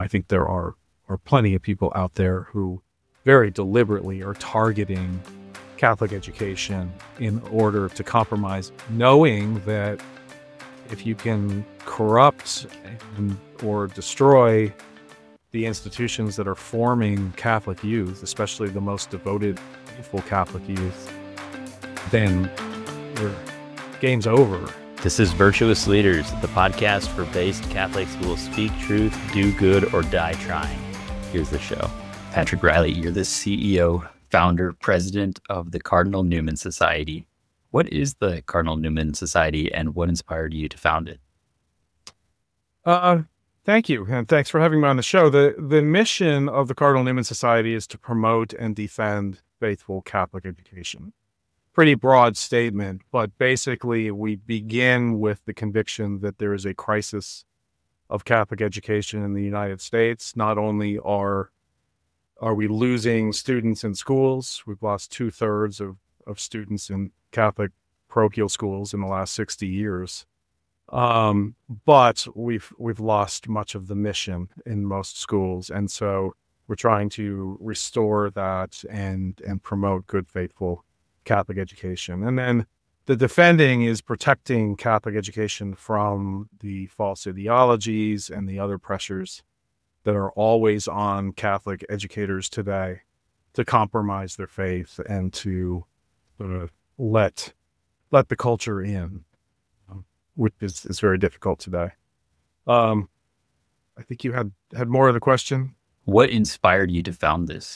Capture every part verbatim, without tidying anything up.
I think there are, are plenty of people out there who very deliberately are targeting Catholic education in order to compromise, knowing that if you can corrupt and, or destroy the institutions that are forming Catholic youth, especially the most devoted, faithful Catholic youth, then your game's over. This is Virtuous Leaders, the podcast for based Catholics who will speak truth, do good, or die trying. Here's the show. Patrick Riley, you're the C E O, founder, president of the Cardinal Newman Society. What is the Cardinal Newman Society and what inspired you to found it? Uh, thank you. And thanks for having me on the show. The, the mission of the Cardinal Newman Society is to promote and defend faithful Catholic education. Pretty broad statement, but basically we begin with the conviction that there is a crisis of Catholic education in the United States. Not only are are we losing students in schools, we've lost two thirds of, of students in Catholic parochial schools in the last sixty years. Um, but we've we've lost much of the mission in most schools. And so we're trying to restore that and and promote good, faithful Catholic education. And then the defending is protecting Catholic education from the false ideologies and the other pressures that are always on Catholic educators today to compromise their faith and to sort of let let the culture in, um, which is, is very difficult today. Um, I think you had, had more of the question. What inspired you to found this?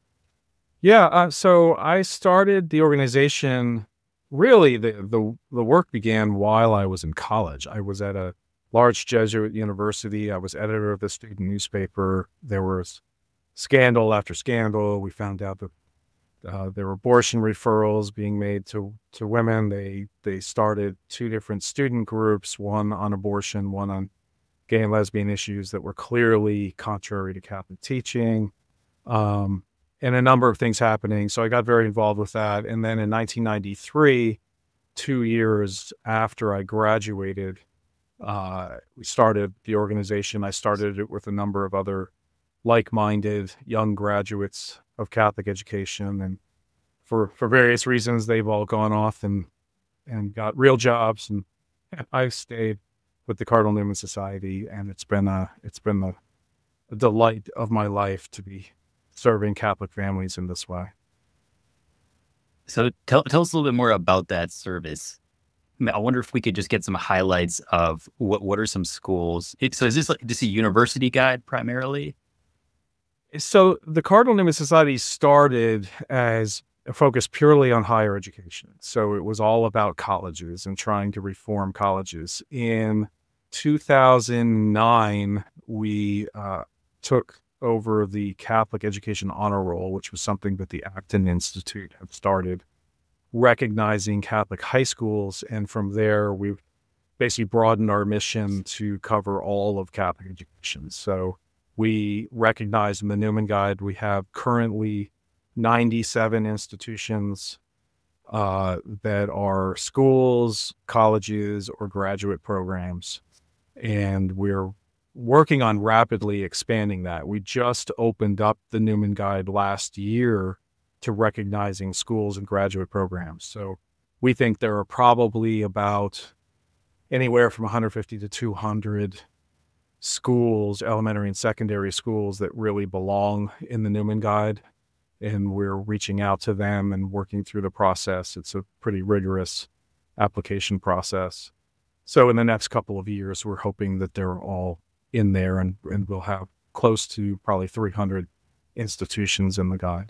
Yeah, uh, so I started the organization, really the, the the work began while I was in college. I was at a large Jesuit university. I was editor of the student newspaper. There was scandal after scandal. We found out that uh, there were abortion referrals being made to, to women. They, they started two different student groups, one on abortion, one on gay and lesbian issues that were clearly contrary to Catholic teaching. Um, and a number of things happening. So I got very involved with that. And then in nineteen ninety-three, two years after I graduated, uh, we started the organization. I started it with a number of other like-minded young graduates of Catholic education. And for, for various reasons, they've all gone off and, and got real jobs. And I stayed with the Cardinal Newman Society. And it's been a, it's been a, a delight of my life to be serving Catholic families in this way. So tell tell us a little bit more about that service. I, mean, I wonder if we could just get some highlights of what, what are some schools. It, so is this like this a university guide primarily? So the Cardinal Newman Society started as a focus purely on higher education. So it was all about colleges and trying to reform colleges. In two thousand nine, we uh, took over the Catholic Education Honor Roll, which was something that the Acton Institute had started, recognizing Catholic high schools. And from there, we've basically broadened our mission to cover all of Catholic education. So we recognize in the Newman Guide, we have currently ninety-seven institutions uh, that are schools, colleges, or graduate programs. And we're working on rapidly expanding that. We just opened up the Newman Guide last year to recognizing schools and graduate programs. So we think there are probably about anywhere from one hundred fifty to two hundred schools, elementary and secondary schools, that really belong in the Newman Guide. And we're reaching out to them and working through the process. It's a pretty rigorous application process. So in the next couple of years, we're hoping that they're all in there, and, and we'll have close to probably three hundred institutions in the guide.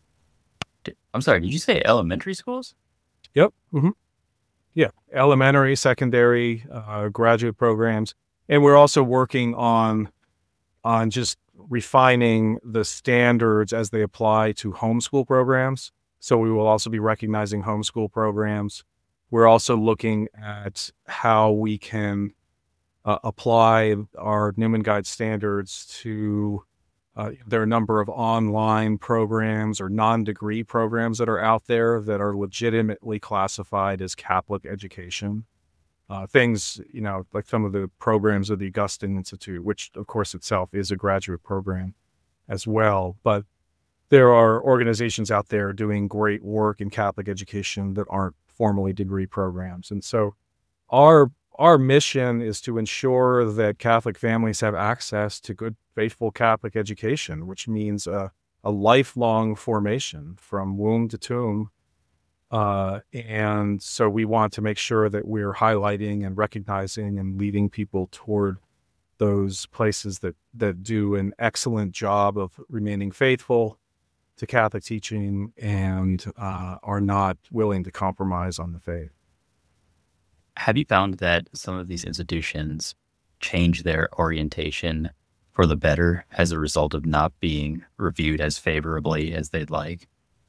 I'm sorry, did you say elementary schools? Yep. Mm-hmm. Yeah. Elementary, secondary, uh, graduate programs. And we're also working on, on just refining the standards as they apply to homeschool programs. So we will also be recognizing homeschool programs. We're also looking at how we can Uh, apply our Newman Guide standards to, uh, there are a number of online programs or non-degree programs that are out there that are legitimately classified as Catholic education. Uh, things, you know, like some of the programs of the Augustine Institute, which of course itself is a graduate program as well. But there are organizations out there doing great work in Catholic education that aren't formally degree programs. And so our our mission is to ensure that Catholic families have access to good, faithful Catholic education, which means a, a lifelong formation from womb to tomb. Uh, and so we want to make sure that we're highlighting and recognizing and leading people toward those places that that do an excellent job of remaining faithful to Catholic teaching and uh, are not willing to compromise on the faith. Have you found that some of these institutions change their orientation for the better as a result of not being reviewed as favorably as they'd like?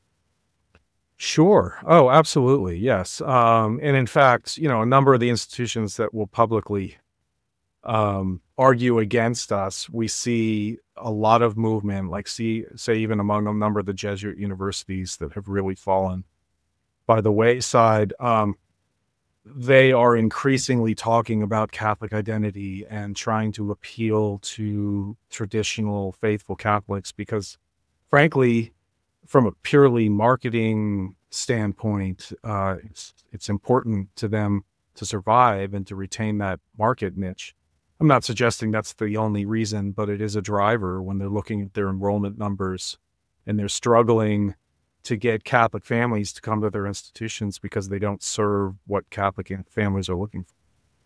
Sure. Oh, absolutely. Yes. Um, and in fact, you know, a number of the institutions that will publicly um, argue against us, we see a lot of movement, like see, say, even among a number of the Jesuit universities that have really fallen by the wayside. Um, they are increasingly talking about Catholic identity and trying to appeal to traditional faithful Catholics because, frankly, from a purely marketing standpoint, uh, it's, it's important to them to survive and to retain that market niche. I'm not suggesting that's the only reason, but it is a driver when they're looking at their enrollment numbers and they're struggling to get Catholic families to come to their institutions because they don't serve what Catholic families are looking for.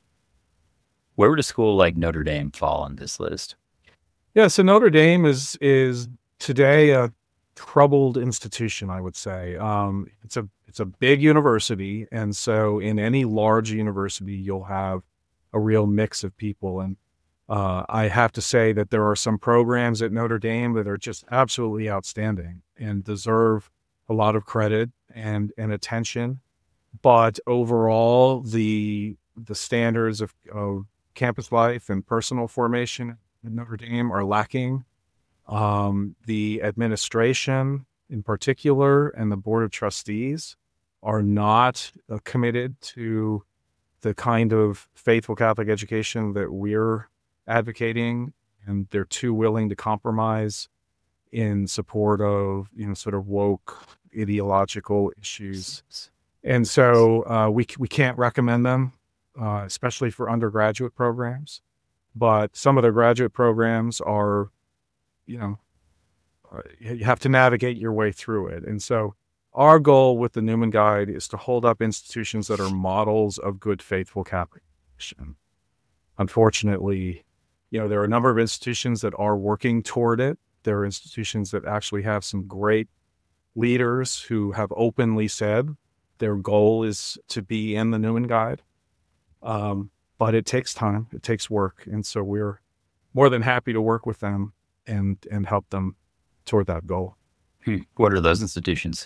Where would a school like Notre Dame fall on this list? Yeah, so Notre Dame is is today a troubled institution, I would say. Um, it's a it's a big university, and so in any large university, you'll have a real mix of people. And uh, I have to say that there are some programs at Notre Dame that are just absolutely outstanding and deserve a lot of credit and and attention. But overall, the the standards of, of campus life and personal formation at Notre Dame are lacking. Um, the administration in particular and the board of trustees are not uh, committed to the kind of faithful Catholic education that we're advocating, and they're too willing to compromise in support of, you know, sort of woke ideological issues. And so uh, we we can't recommend them, uh, especially for undergraduate programs. But some of their graduate programs are, you know, uh, you have to navigate your way through it. And so our goal with the Newman Guide is to hold up institutions that are models of good, faithful Catholic education. Unfortunately, you know, there are a number of institutions that are working toward it. There are institutions that actually have some great leaders who have openly said their goal is to be in the Newman Guide. Um, but it takes time, it takes work. And so we're more than happy to work with them and, and help them toward that goal. Hmm. What are those institutions?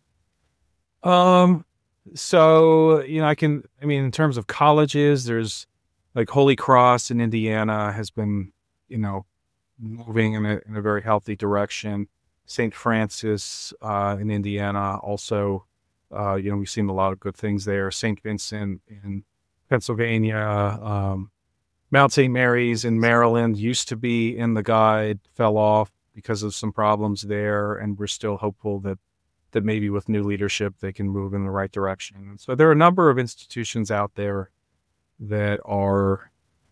Um, so, you know, I can, I mean, in terms of colleges, there's like Holy Cross in Indiana has been, you know, moving in a, in a very healthy direction. Saint Francis, uh, in Indiana also, uh, you know, we've seen a lot of good things there. Saint Vincent in Pennsylvania, um, Mount Saint Mary's in Maryland used to be in the guide, fell off because of some problems there. And we're still hopeful that that maybe with new leadership, they can move in the right direction. So there are a number of institutions out there that are,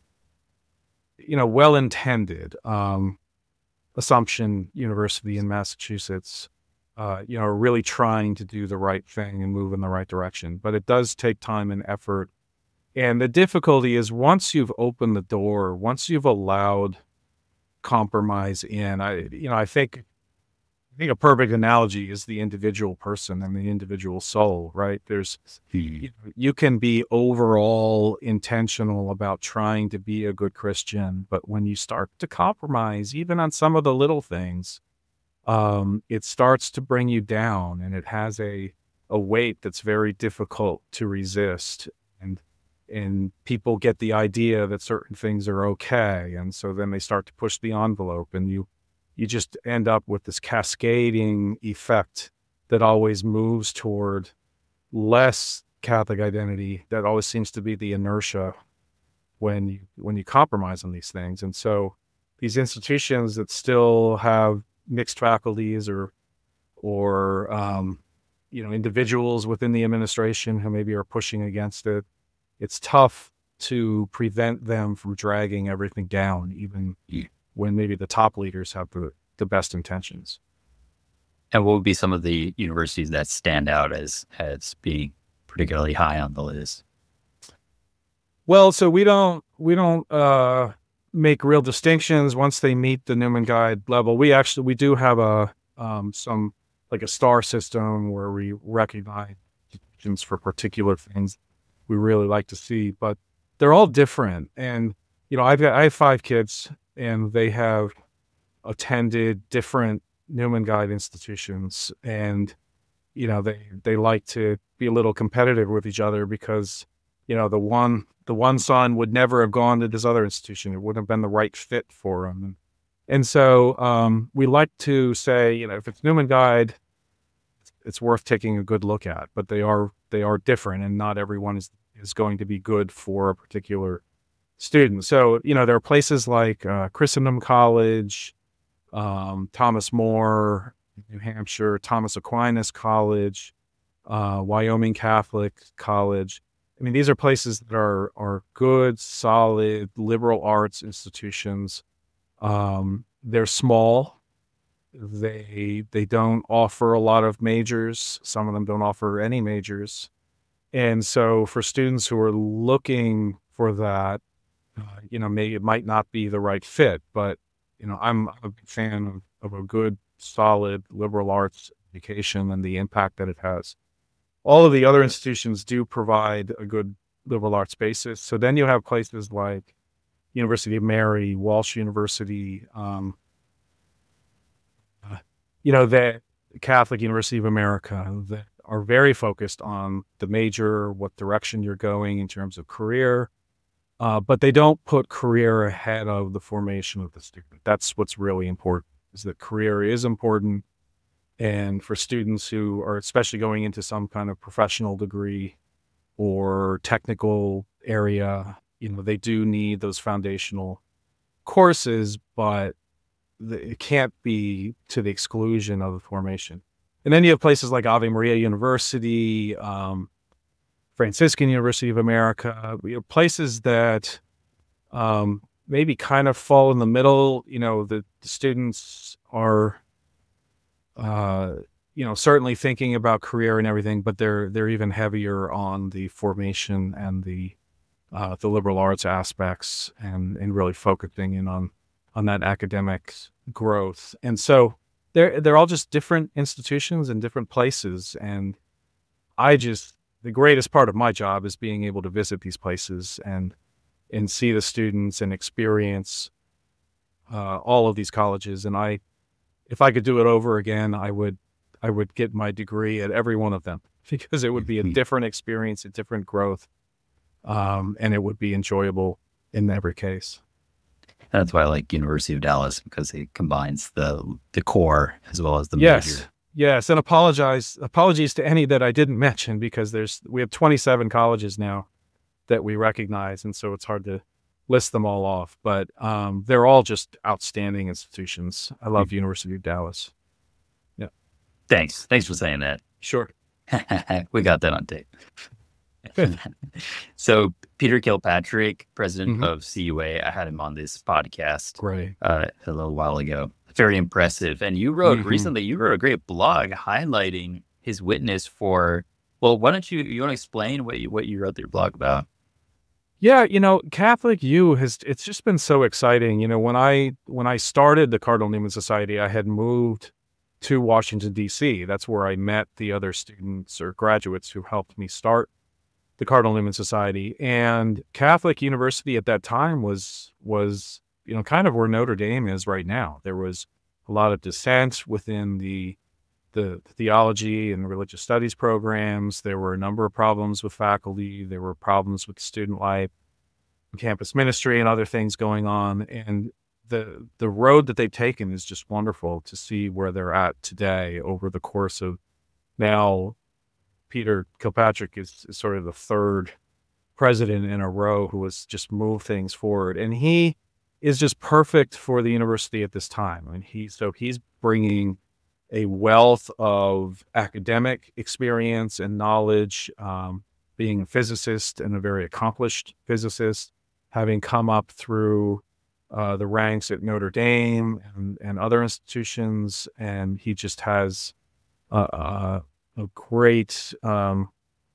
you know, well-intended. Um, Assumption University in Massachusetts, uh, you know, are really trying to do the right thing and move in the right direction. But it does take time and effort. And the difficulty is once you've opened the door, once you've allowed compromise in, I, you know, I think I think a perfect analogy is the individual person and the individual soul, right? There's, you, you can be overall intentional about trying to be a good Christian, but when you start to compromise, even on some of the little things, um, it starts to bring you down, and it has a, a weight that's very difficult to resist. And, and people get the idea that certain things are okay. And so then they start to push the envelope, and you, you just end up with this cascading effect that always moves toward less Catholic identity. That always seems to be the inertia when you when you compromise on these things. And so these institutions that still have mixed faculties or or um, you know, individuals within the administration who maybe are pushing against it, it's tough to prevent them from dragging everything down, even when maybe the top leaders have the, the best intentions. And what would be some of the universities that stand out as as being particularly high on the list? Well, so we don't we don't uh, make real distinctions once they meet the Newman Guide level. We actually we do have a um, some like a star system where we recognize institutions for particular things we really like to see, but they're all different. And you know, I've got I have five kids, and they have attended different Newman Guide institutions, and you know, they they like to be a little competitive with each other because you know the one the one son would never have gone to this other institution. It wouldn't have been the right fit for him. And so um, we like to say, you know, if it's Newman Guide, it's worth taking a good look at. But they are they are different, and not everyone is is going to be good for a particular student. So you know, there are places like uh, Christendom College, um, Thomas More, New Hampshire, Thomas Aquinas College, uh, Wyoming Catholic College. I mean, these are places that are are good, solid liberal arts institutions. Um, they're small. They they don't offer a lot of majors. Some of them don't offer any majors. And so for students who are looking for that, uh, you know, maybe it might not be the right fit. But, you know, I'm a big fan of, of a good, solid liberal arts education and the impact that it has. All of the other institutions do provide a good liberal arts basis. So then you have places like University of Mary, Walsh University, um, uh, you know, the Catholic University of America that are very focused on the major, what direction you're going in terms of career, uh, but they don't put career ahead of the formation of the student. That's what's really important, is that career is important. And for students who are especially going into some kind of professional degree or technical area, you know, they do need those foundational courses, but the, it can't be to the exclusion of the formation. And then you have places like Ave Maria University, um, Franciscan University of America, you know, places that um, maybe kind of fall in the middle. You know, the, the students are Uh, you know, certainly thinking about career and everything, but they're they're even heavier on the formation and the uh, the liberal arts aspects, and and really focusing in on on that academic growth. And so they're they're all just different institutions and different places. And I just the greatest part of my job is being able to visit these places and and see the students and experience uh, all of these colleges. And I. If I could do it over again, I would I would get my degree at every one of them, because it would be a different experience, a different growth, um, and it would be enjoyable in every case. That's why I like University of Dallas, because it combines the the core as well as the yes. major. Yes, and apologize apologies to any that I didn't mention, because there's we have twenty-seven colleges now that we recognize, and so it's hard to list them all off, but um, they're all just outstanding institutions. I love mm-hmm. University of Dallas. Yeah. Thanks. Thanks for saying that. Sure. We got that on tape. So Peter Kilpatrick, president mm-hmm. of C U A, I had him on this podcast Great. Uh, a little while ago. Very impressive. And you wrote mm-hmm. recently, you wrote a great blog highlighting his witness for, well, why don't you, you want to explain what you, what you wrote your blog about? Yeah, you know, Catholic U has, it's just been so exciting. You know, when I when I started the Cardinal Newman Society, I had moved to Washington, D C. That's where I met the other students or graduates who helped me start the Cardinal Newman Society. And Catholic University at that time was, was you know, kind of where Notre Dame is right now. There was a lot of dissent within the the theology and religious studies programs. There were a number of problems with faculty. There were problems with student life, campus ministry, and other things going on. And the the road that they've taken is just wonderful to see where they're at today over the course of now Peter Kilpatrick is, is sort of the third president in a row who has just moved things forward. And he is just perfect for the university at this time. I mean, he, so he's bringing a wealth of academic experience and knowledge, um, being a physicist and a very accomplished physicist, having come up through uh, the ranks at Notre Dame and, and other institutions. And he just has a, a, a great um,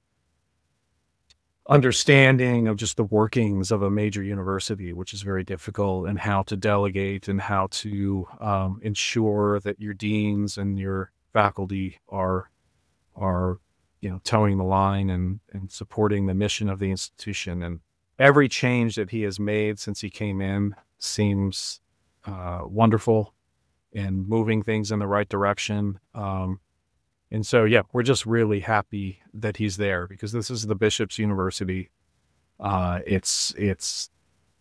understanding of just the workings of a major university, which is very difficult, and how to delegate and how to um, ensure that your deans and your faculty are, are, you know, towing the line and, and supporting the mission of the institution. And every change that he has made since he came in seems uh, wonderful and moving things in the right direction. Um, And so, yeah, we're just really happy that he's there, because this is the Bishop's University. Uh, it's, it's,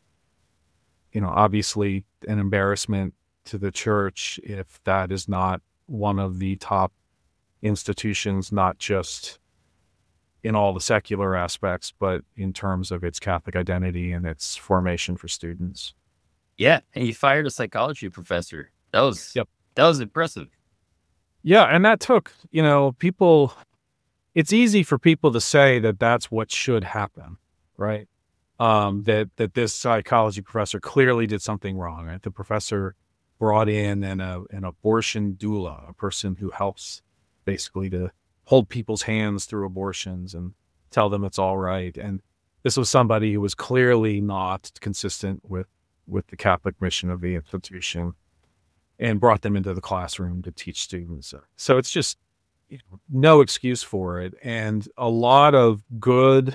you know, obviously an embarrassment to the church if that is not one of the top institutions, not just in all the secular aspects, but in terms of its Catholic identity and its formation for students. Yeah. And you fired a psychology professor. That was, Yep. that was impressive. Yeah, and that took, you know, people, it's easy for people to say that that's what should happen, right? Um, that that this psychology professor clearly did something wrong, right? The professor brought in an, a, an abortion doula, a person who helps basically to hold people's hands through abortions and tell them it's all right. And this was somebody who was clearly not consistent with, with the Catholic mission of the institution, and brought them into the classroom to teach students. So it's just, you know, no excuse for it. And a lot of good,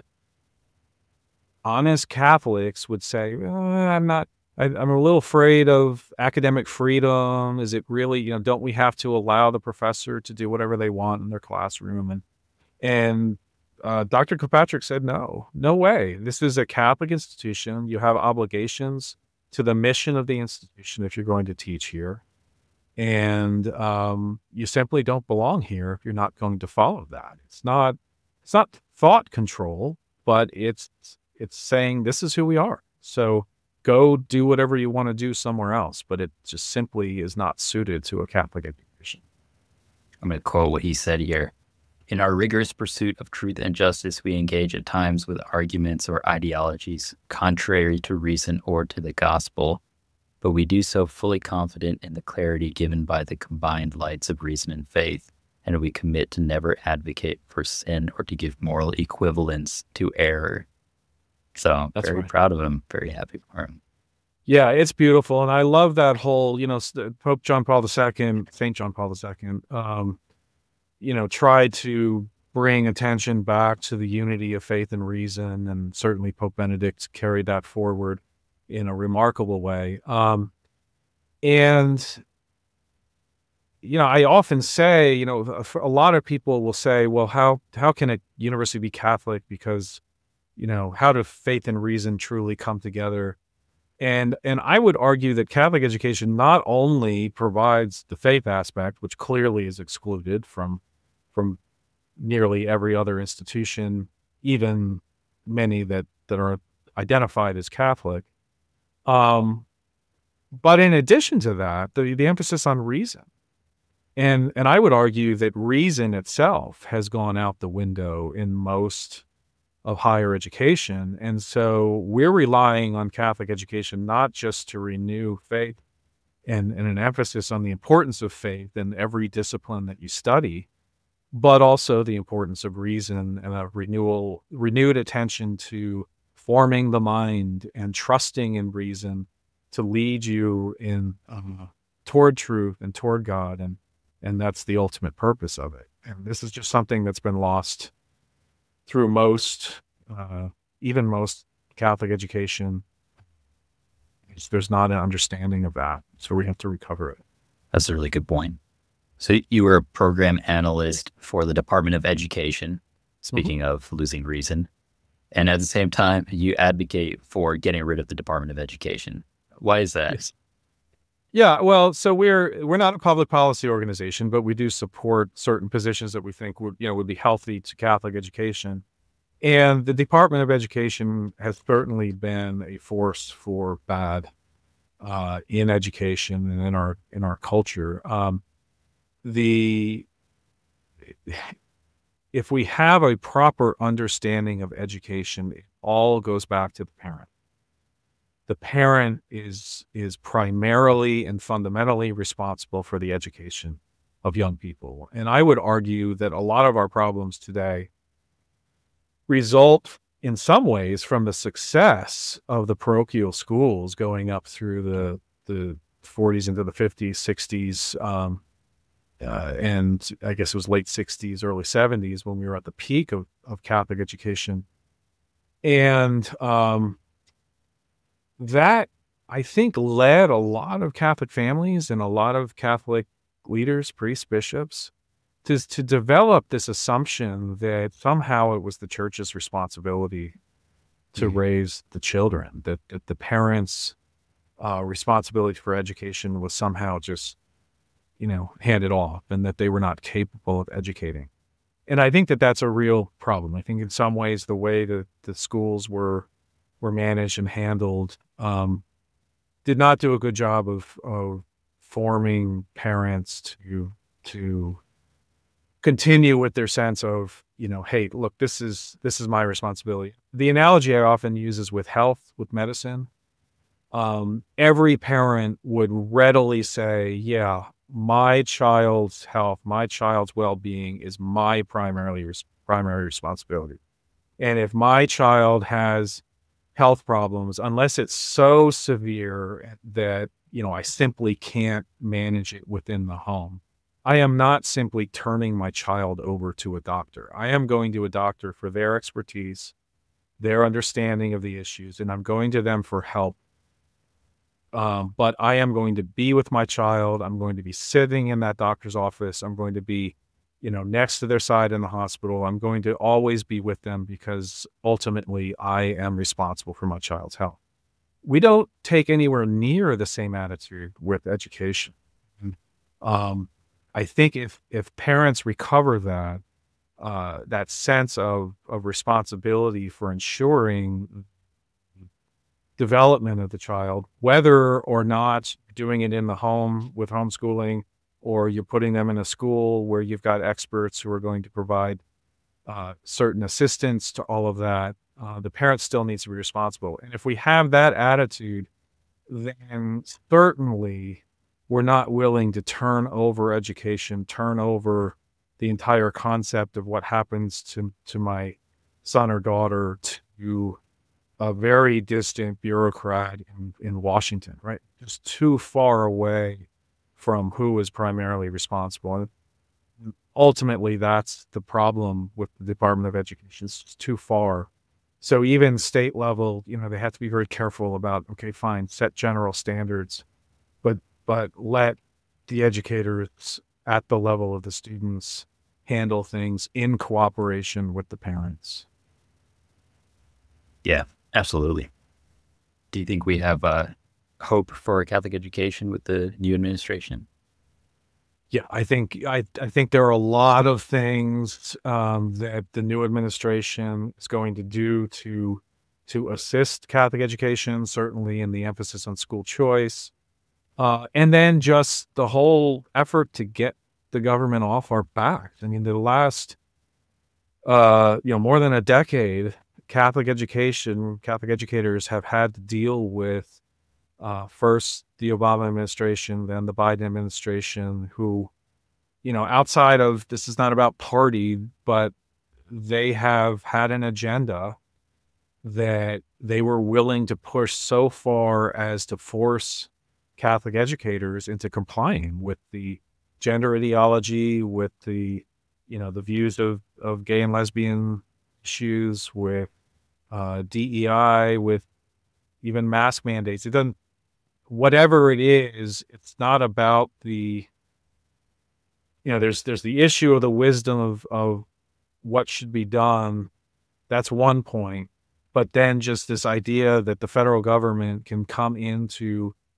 honest Catholics would say, oh, I'm not, I, I'm a little afraid of academic freedom. Is it really, you know, don't we have to allow the professor to do whatever they want in their classroom? And, and uh, Doctor Kilpatrick said, no, no way. This is a Catholic institution. You have obligations to the mission of the institution if you're going to teach here. And um, you simply don't belong here if you're not going to follow that. It's not, it's not thought control, but it's, it's saying this is who we are. So go do whatever you want to do somewhere else, but it just simply is not suited to a Catholic education. I'm going to quote what he said here. In our rigorous pursuit of truth and justice, we engage at times with arguments or ideologies contrary to reason or to the gospel, but we do so fully confident in the clarity given by the combined lights of reason and faith, and we commit to never advocate for sin or to give moral equivalence to error. So That's very right. proud of him, very happy for him. Yeah, it's beautiful. And I love that whole, you know, Pope John Paul the Second, Saint John Paul the Second, um, you know, tried to bring attention back to the unity of faith and reason. And certainly Pope Benedict carried that forward in a remarkable way. Um, and, you know, I often say, you know, a lot of people will say, well, how, how can a university be Catholic? Because, you know, how do faith and reason truly come together? And, and I would argue that Catholic education not only provides the faith aspect, which clearly is excluded from, from nearly every other institution, even many that, that are identified as Catholic. Um, but in addition to that, the, the emphasis on reason. And, and I would argue that reason itself has gone out the window in most of higher education. And so we're relying on Catholic education, not just to renew faith and, and an emphasis on the importance of faith in every discipline that you study, but also the importance of reason and a renewal, renewed attention to forming the mind and trusting in reason to lead you in uh, toward truth and toward God. And, and that's the ultimate purpose of it. And this is just something that's been lost through most, uh, even most Catholic education. There's not an understanding of that. So we have to recover it. That's a really good point. So you were a program analyst for the Department of Education, speaking mm-hmm. of losing reason. And at the same time, you advocate for getting rid of the Department of Education. Why is that? Yes. Yeah, well, so we're we're not a public policy organization, but we do support certain positions that we think would, you know, would be healthy to Catholic education. And the Department of Education has certainly been a force for bad uh, in education and in our in our culture. Um, the if we have a proper understanding of education, it all goes back to the parent. The parent is is primarily and fundamentally responsible for the education of young people. And I would argue that a lot of our problems today result in some ways from the success of the parochial schools going up through the the forties into the fifties, sixties, um, uh, and I guess it was late sixties, early seventies when we were at the peak of, of Catholic education. And um, that, I think, led a lot of Catholic families and a lot of Catholic leaders, priests, bishops, to, to develop this assumption that somehow it was the church's responsibility to Mhm. raise the children, that, that the parents' uh, responsibility for education was somehow just, you know, handed off, and that they were not capable of educating. And I think that that's a real problem. I think in some ways the way that the schools were were managed and handled um, did not do a good job of of forming parents to to continue with their sense of, you know, hey, look, this is this is my responsibility. The analogy I often use is with health, with medicine. Um, every parent would readily say, yeah, my child's health, my child's well-being is my primarily res- primary responsibility. And if my child has health problems, unless it's so severe that, you know, I simply can't manage it within the home, I am not simply turning my child over to a doctor. I am going to a doctor for their expertise, their understanding of the issues, and I'm going to them for help. Um, but I am going to be with my child. I'm going to be sitting in that doctor's office. I'm going to be, you know, next to their side in the hospital. I'm going to always be with them because ultimately I am responsible for my child's health. We don't take anywhere near the same attitude with education. And, Um, I think if if parents recover that uh, that sense of of responsibility for ensuring development of the child, whether or not doing it in the home with homeschooling, or you're putting them in a school where you've got experts who are going to provide uh, certain assistance to all of that, uh, the parent still needs to be responsible. And if we have that attitude, then certainly we're not willing to turn over education, turn over the entire concept of what happens to, to my son or daughter to a very distant bureaucrat in, in Washington, right? Just too far away from who is primarily responsible. And ultimately, that's the problem with the Department of Education. It's just too far. So even state level, you know, they have to be very careful about, okay, fine, set general standards, but but let the educators at the level of the students handle things in cooperation with the parents. Yeah, absolutely. Do you think we have uh, hope for Catholic education with the new administration? Yeah, I think I I think there are a lot of things um, that the new administration is going to do to to assist Catholic education, certainly in the emphasis on school choice, uh, and then just the whole effort to get the government off our backs. I mean, the last uh, you know more than a decade, Catholic education, Catholic educators have had to deal with uh, first the Obama administration, then the Biden administration, who, you know, outside of this is not about party, but they have had an agenda that they were willing to push so far as to force Catholic educators into complying with the gender ideology, with the, you know, the views of, of gay and lesbian issues, with uh, D E I, with even mask mandates. It doesn't, whatever it is, it's not about the, you know, there's there's the issue of the wisdom of of what should be done. That's one point. But then just this idea that the federal government can come into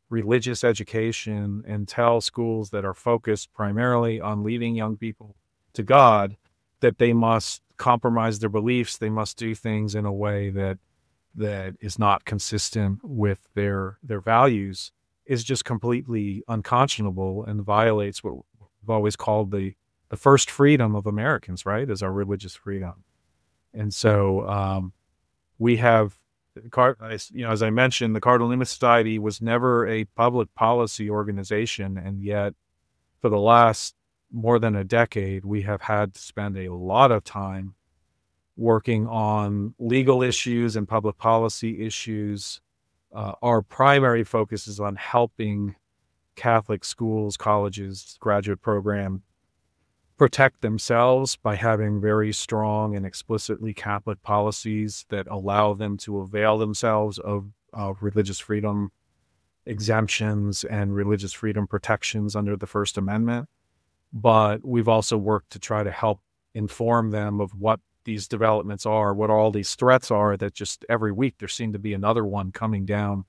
religious education and tell schools that are focused primarily on leading young people to God that they must compromise their beliefs. They must do things in a way that that is not consistent with their their values is just completely unconscionable and violates what we've always called the the first freedom of Americans, right? Is our religious freedom. And so um, we have, you know, as I mentioned, the Cardinal Newman Society was never a public policy organization, and yet for the last more than a decade, we have had to spend a lot of time working on legal issues and public policy issues. Uh, our primary focus is on helping Catholic schools, colleges, graduate program protect themselves by having very strong and explicitly Catholic policies that allow them to avail themselves of, of religious freedom exemptions and religious freedom protections under the First Amendment. But we've also worked to try to help inform them of what these developments are, what all these threats are, that just every week there seemed to be another one coming down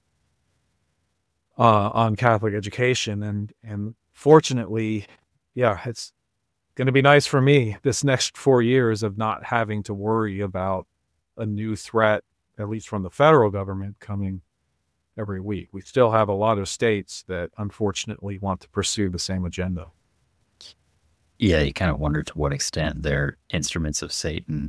uh, on Catholic education. And, and fortunately, yeah, it's going to be nice for me this next four years of not having to worry about a new threat, at least from the federal government, coming every week. We still have a lot of states that unfortunately want to pursue the same agenda. Yeah, you kind of wonder to what extent they're instruments of Satan.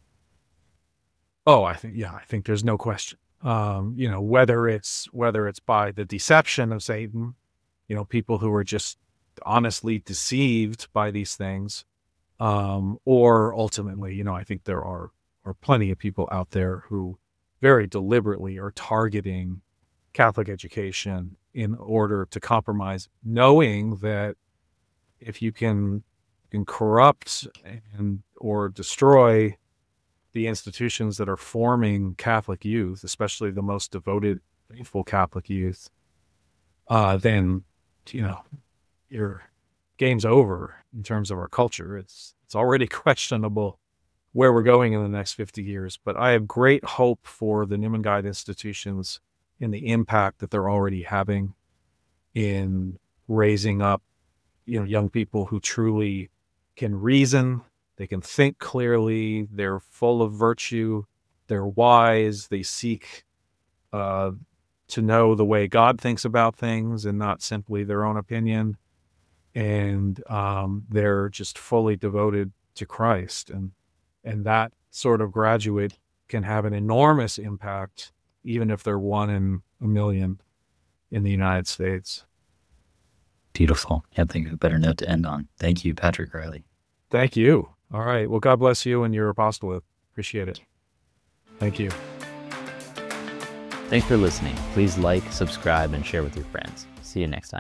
Oh, I think, yeah, I think there's no question. Um, you know, whether it's whether it's by the deception of Satan, you know, people who are just honestly deceived by these things, um, or ultimately, you know, I think there are are plenty of people out there who very deliberately are targeting Catholic education in order to compromise, knowing that if you can can corrupt and or destroy the institutions that are forming Catholic youth, especially the most devoted, faithful Catholic youth, uh, then, you know, your game's over in terms of our culture. It's it's already questionable where we're going in the next fifty years. But I have great hope for the Newman Guide institutions and the impact that they're already having in raising up, you know, young people who truly can reason, they can think clearly, they're full of virtue, they're wise, they seek uh, to know the way God thinks about things and not simply their own opinion. And um, they're just fully devoted to Christ. And, and that sort of graduate can have an enormous impact, even if they're one in a million in the United States. Beautiful. I think a better note to end on. Thank you, Patrick Riley. Thank you. All right. Well, God bless you and your apostolate. Appreciate it. Thank you. Thanks for listening. Please like, subscribe, and share with your friends. See you next time.